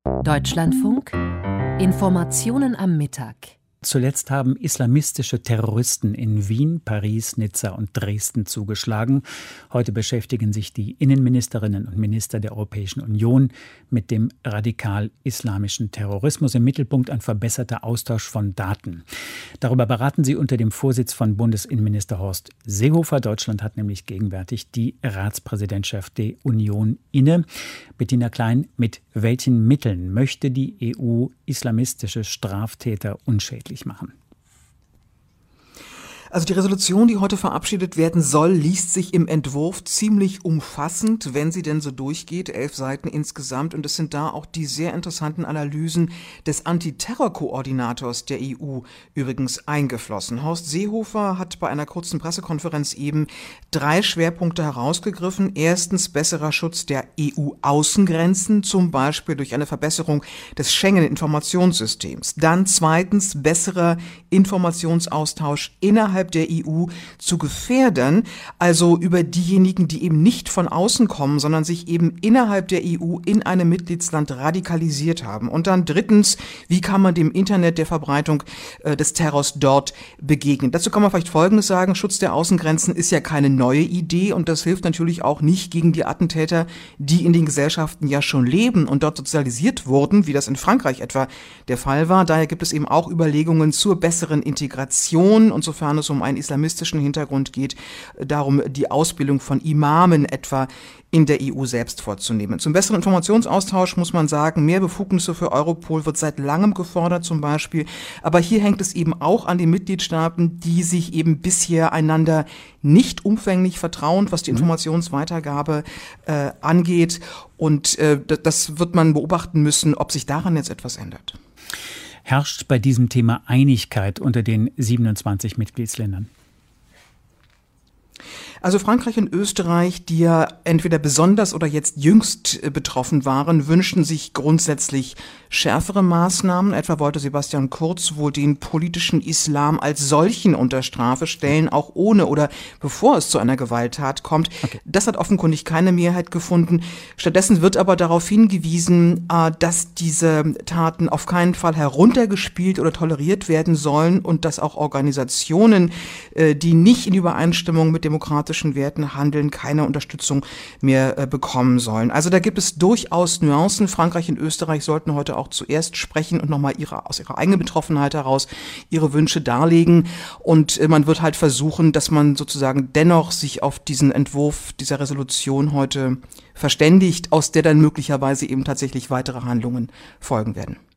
Deutschlandfunk Informationen am Mittag. Zuletzt haben islamistische Terroristen in Wien, Paris, Nizza und Dresden zugeschlagen. Heute beschäftigen sich die Innenministerinnen und Minister der Europäischen Union mit dem radikal-islamischen Terrorismus. Im Mittelpunkt ein verbesserter Austausch von Daten. Darüber beraten sie unter dem Vorsitz von Bundesinnenminister Horst Seehofer. Deutschland hat nämlich gegenwärtig die Ratspräsidentschaft der Union inne. Bettina Klein, mit welchen Mitteln möchte die EU islamistische Straftäter unschädlich machen? Also die Resolution, die heute verabschiedet werden soll, liest sich im Entwurf ziemlich umfassend, wenn sie denn so durchgeht, 11 Seiten insgesamt. Und es sind da auch die sehr interessanten Analysen des Antiterror-Koordinators der EU übrigens eingeflossen. Horst Seehofer hat bei einer kurzen Pressekonferenz eben 3 Schwerpunkte herausgegriffen. Erstens besserer Schutz der EU-Außengrenzen, zum Beispiel durch eine Verbesserung des Schengen-Informationssystems. Dann zweitens besserer Informationsaustausch innerhalb der EU zu Gefährdern, also über diejenigen, die eben nicht von außen kommen, sondern sich eben innerhalb der EU in einem Mitgliedsland radikalisiert haben. Und dann drittens, wie kann man dem Internet der Verbreitung des Terrors dort begegnen? Dazu kann man vielleicht Folgendes sagen: Schutz der Außengrenzen ist ja keine neue Idee und das hilft natürlich auch nicht gegen die Attentäter, die in den Gesellschaften ja schon leben und dort sozialisiert wurden, wie das in Frankreich etwa der Fall war. Daher gibt es eben auch Überlegungen zur besseren Integration, und sofern es um einen islamistischen Hintergrund geht, darum, die Ausbildung von Imamen etwa in der EU selbst vorzunehmen. Zum besseren Informationsaustausch muss man sagen, mehr Befugnisse für Europol wird seit langem gefordert zum Beispiel. Aber hier hängt es eben auch an den Mitgliedstaaten, die sich eben bisher einander nicht umfänglich vertrauen, was die Informationsweitergabe angeht. Und das wird man beobachten müssen, ob sich daran jetzt etwas ändert. Herrscht bei diesem Thema Einigkeit unter den 27 Mitgliedsländern? Also Frankreich und Österreich, die ja entweder besonders oder jetzt jüngst betroffen waren, wünschen sich grundsätzlich schärfere Maßnahmen. Etwa wollte Sebastian Kurz wohl den politischen Islam als solchen unter Strafe stellen, auch ohne oder bevor es zu einer Gewalttat kommt. Okay. Das hat offenkundig keine Mehrheit gefunden. Stattdessen wird aber darauf hingewiesen, dass diese Taten auf keinen Fall heruntergespielt oder toleriert werden sollen und dass auch Organisationen, die nicht in Übereinstimmung mit demokratischen Werten handeln, keine Unterstützung mehr bekommen sollen. Also da gibt es durchaus Nuancen. Frankreich und Österreich sollten heute auch zuerst sprechen und nochmal aus ihrer eigenen Betroffenheit heraus ihre Wünsche darlegen. Und man wird halt versuchen, dass man sozusagen dennoch sich auf diesen Entwurf dieser Resolution heute verständigt, aus der dann möglicherweise eben tatsächlich weitere Handlungen folgen werden.